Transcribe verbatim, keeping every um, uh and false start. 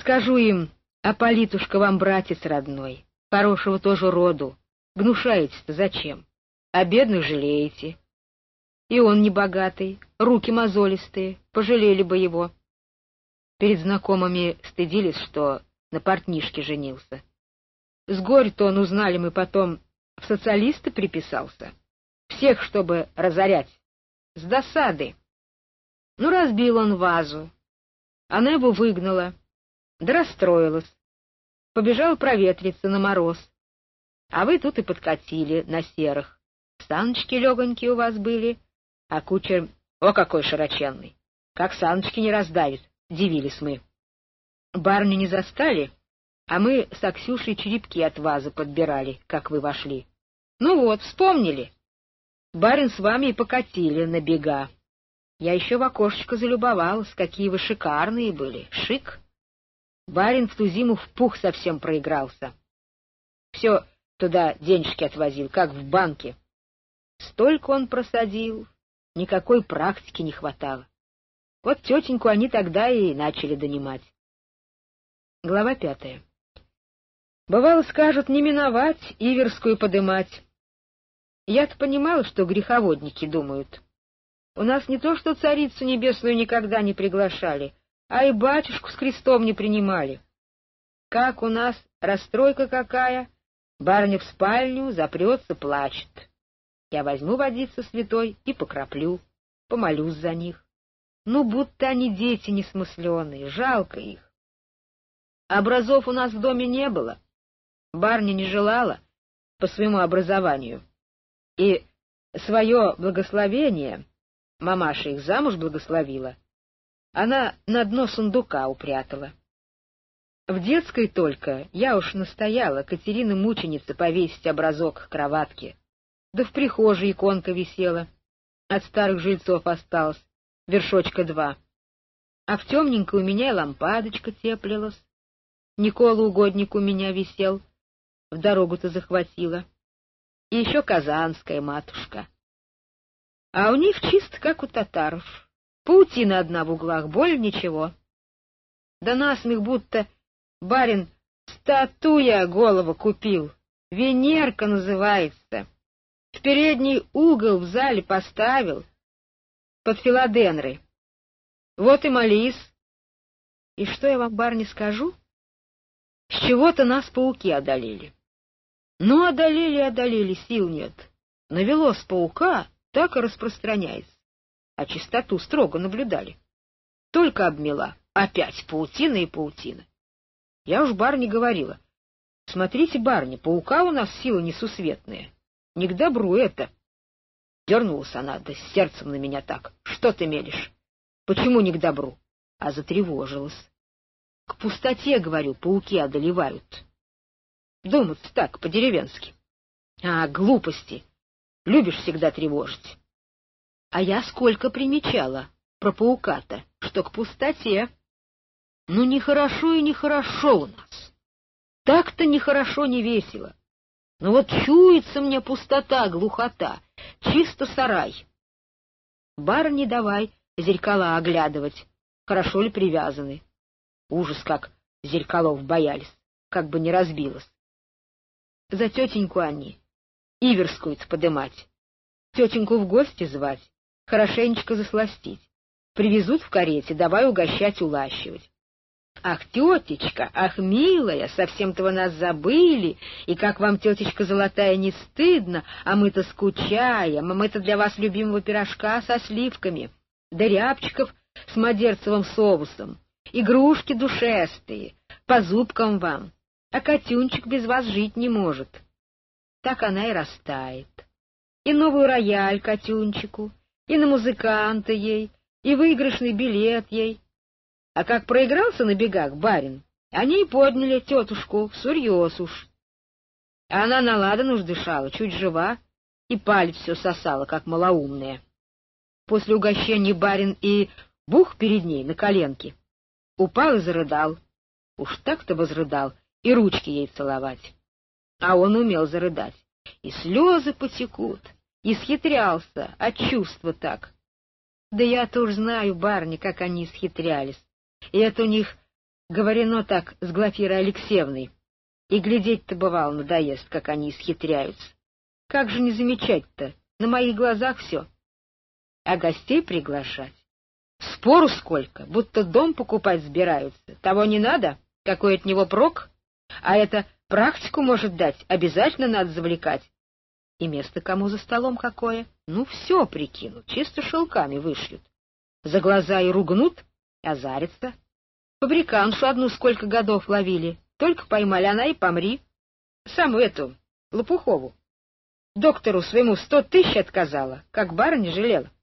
Скажу им: а Политушка вам братец родной, хорошего тоже роду. Гнушаетесь-то зачем? А бедных жалеете. И он небогатый, руки мозолистые, пожалели бы его. Перед знакомыми стыдились, что на портнишке женился. С горя-то он, узнали мы потом, в социалисты приписался. Всех, чтобы разорять. С досады. Ну, разбил он вазу. Она его выгнала. Да расстроилась. Побежала проветриться на мороз. А вы тут и подкатили на серых. Саночки легонькие у вас были, а кучер, о, какой широченный! Как саночки не раздавит, дивились мы. Барню не застали, а мы с Аксюшей черепки от вазы подбирали, как вы вошли. Ну вот, вспомнили. Барин с вами и покатили на бега. Я еще в окошечко залюбовалась, какие вы шикарные были, шик. Барин в ту зиму в пух совсем проигрался. Все туда денежки отвозил, как в банке. Столько он просадил, никакой практики не хватало. Вот тетеньку они тогда и начали донимать. Глава пятая. Бывало, скажут, не миновать, Иверскую подымать. Я-то понимала, что греховодники думают. У нас не то, что царицу небесную никогда не приглашали, а и батюшку с крестом не принимали. Как у нас расстройка какая, барыня в спальню запрется, плачет. Я возьму водицы святой и покроплю, помолюсь за них. Ну, будто они дети несмысленые, жалко их. Образов у нас в доме не было. Барыня не желала по своему образованию. И свое благословение, мамаша их замуж благословила, она на дно сундука упрятала. В детской только я уж настояла Катерины мученицы повесить образок к кроватке. Да в прихожей иконка висела, от старых жильцов осталось, вершочка два. А в темненькой у меня и лампадочка теплилась. Никола угодник у меня висел, в дорогу-то захватила. И еще казанская матушка. А у них чисто как у татаров. Паутина одна в углах, боль ничего. Да насмех будто барин статуя голова купил. Венерка называется. В передний угол в зале поставил. Под филодендры. Вот и молись. И что я вам, барыня, скажу? С чего-то нас пауки одолели. Ну, одолели, одолели, сил нет. Навело с паука, так и распространяется. А чистоту строго наблюдали. Только обмела, опять паутина и паутина. Я уж барыне говорила: смотрите, барыня, паука у нас сила несусветная. Не к добру это. Дернулась она, да с сердцем на меня так. Что ты мелешь? Почему не к добру? А затревожилась. К пустоте, говорю, пауки одолевают. Думать так, по-деревенски. А, глупости. Любишь всегда тревожить. А я сколько примечала про паука-то, что к пустоте. Ну, нехорошо и нехорошо у нас. Так-то нехорошо, не весело. Но вот чуется мне пустота, глухота, чисто сарай. Барыни давай зеркала оглядывать, хорошо ли привязаны. Ужас, как зеркалов боялись, как бы не разбилось. За тетеньку они, Иверскую-то подымать, тетеньку в гости звать, хорошенечко засластить. Привезут в карете, давай угощать, улащивать. Ах, тетечка, ах, милая, совсем-то вы нас забыли, и как вам, тетечка золотая, не стыдно, а мы-то скучаем, а мы-то для вас любимого пирожка со сливками, да рябчиков с мадерцевым соусом, игрушки душистые, по зубкам вам, а Катюнчик без вас жить не может. Так она и растает. И новый рояль Катюнчику, и на музыканта ей, и выигрышный билет ей. А как проигрался на бегах барин, они и подняли тетушку всерьез уж. Она на ладан уж дышала, чуть жива, и палец все сосала, как малоумная. После угощения барин и бух перед ней на коленке. Упал и зарыдал. Уж так-то возрыдал, и ручки ей целовать. А он умел зарыдать. И слезы потекут, и схитрялся, от чувства так. Да я-то уж знаю, барыня, как они исхитрялись. И это у них Говорено так с Глафирой Алексеевной. И глядеть-то бывало надоест, как они исхитряются. Как же не замечать-то? На моих глазах все. А гостей приглашать? Спору сколько, будто дом покупать собираются. Того не надо? Какой от него прок? А это практику может дать, обязательно надо завлекать. И место кому за столом какое? Ну, все прикинут, чисто шелками вышлют. За глаза и ругнут, озарятся. Фабриканшу одну сколько годов ловили, только поймали, она и помри. Саму эту, Лопухову. Доктору своему сто тысяч отказала, как барыня жалела.